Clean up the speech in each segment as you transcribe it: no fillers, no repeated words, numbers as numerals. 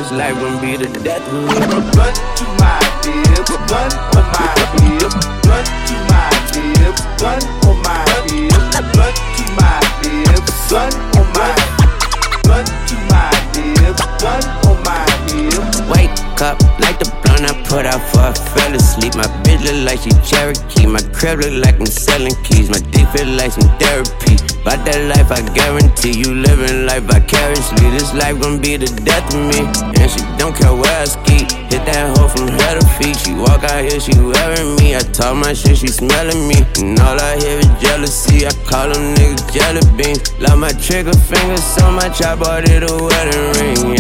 this life gon' be the death of me. Blunt to my lips, blunt on my lips, blunt to my lips, blunt on my lips, blunt to my lips, blunt on my, blunt to my lips, blunt on my lips. Wake up like the blunt I put out for I fell asleep. My bitch look like she Cherokee. My crib look like I'm selling keys. My dick feel like some therapy. About that life I guarantee you living life vicariously. This life gon' be the death of me. And she don't care where I ski. Hit that hoe from head to feet. She walk out here, she wearing me. I talk my shit, she smelling me. And all I hear is jealousy. I call them niggas jelly beans. Love my trigger finger so much I bought it a wedding ring.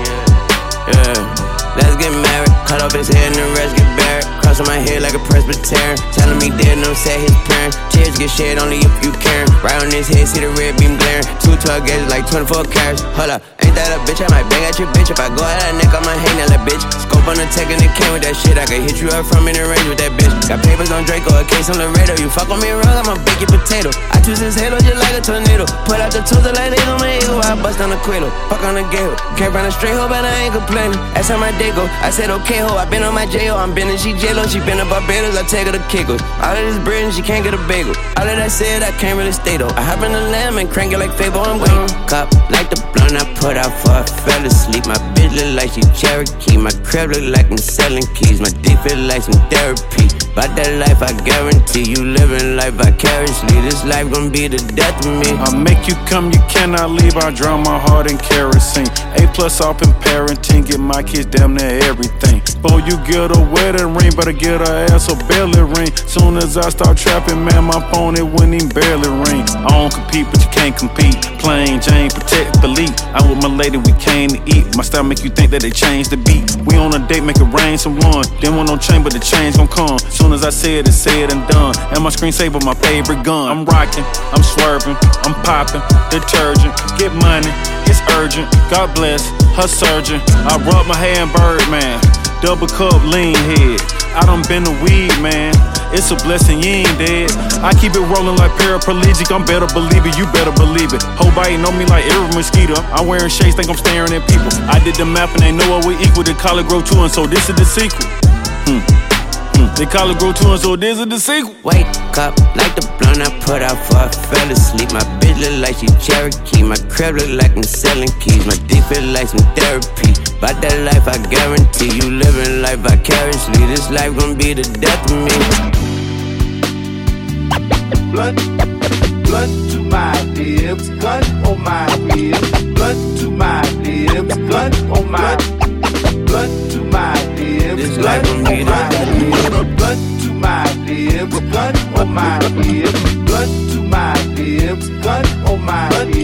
Yeah. Let's get married. Cut off his head and the rest get buried. Cross on my head like a Presbyterian. Telling me dead, no say his parents. Tears get shed only if you caring. Right on his head, see the red beam glaring. 212 gauges like 24 carats. Hold up, ain't that a bitch? I might bang at your bitch. If I go at that neck, I'ma hang that bitch. Scope on the tech and it came with that shit. I could hit you up from in the range with that bitch. Got papers on Draco, a case on Laredo. You fuck on me wrong, I'ma bake your potato. I twist his halo just like a tornado. Put out the toaster like they on my ego. I bust on the cradle, fuck on the gate. Can't run a straight hoe, but I ain't complaining. That's how my day go. I said okay ho, I been on my J.O. I'm been and she J-Lo. She been to Barbados, I take her to Kegels. All of this bread and she can't get a bagel. All of that said, I can't really stay though. I hop in the lamb and crank it like Fable. I'm waiting. Cup like the blunt I put out for I fell asleep. My bitch look like she Cherokee. My crib look like I'm selling keys. My dick feel like some therapy. About that life I guarantee you living life vicariously. This life gon' be the death of me. I'll make you come, you cannot leave. I drown my heart in kerosene. A+ off in parenting, get my kids damn near everything. Before you get a wedding ring, better get her ass a belly ring. Soon as I start trapping, man, my phone it wouldn't even barely ring. I don't compete, but you can't compete. Plain Jane, protect the lead. I'm with my lady, we came to eat. My style make you think that they changed the beat. We on a date, make it rain someone. Didn't want no chain, but the change gon' come. Soon as I say it, it's said and done. And my screensaver, my favorite gun. I'm rocking, I'm swerving, I'm popping, detergent. Get money, it's urgent. God bless her surgeon. I rub my hair in Birdman. Double cup, lean head. I done been the weed, man. It's a blessing, you ain't dead. I keep it rolling like paraplegic. I'm better believe it, you better believe it. Whole body know me like every mosquito. I'm wearing shades, think I'm staring at people. I did the math and they know what we equal. They call it grow 2 and so this is the sequel. They call it grow 2 and so this is the sequel. Wake up like the blunt I put out for I fell asleep. My bitch look like she Cherokee. My crib look like I'm selling keys. My dick feel like some therapy. About that life I guarantee you living life vicariously. This life gon' be the death of me. Blunt to my lips, blunt on my lips, blunt to my lips, blunt on my, blunt to my lips, blunt on my lips, blunt to my lips, blunt on my lips, blunt to my lips, blunt on my lips.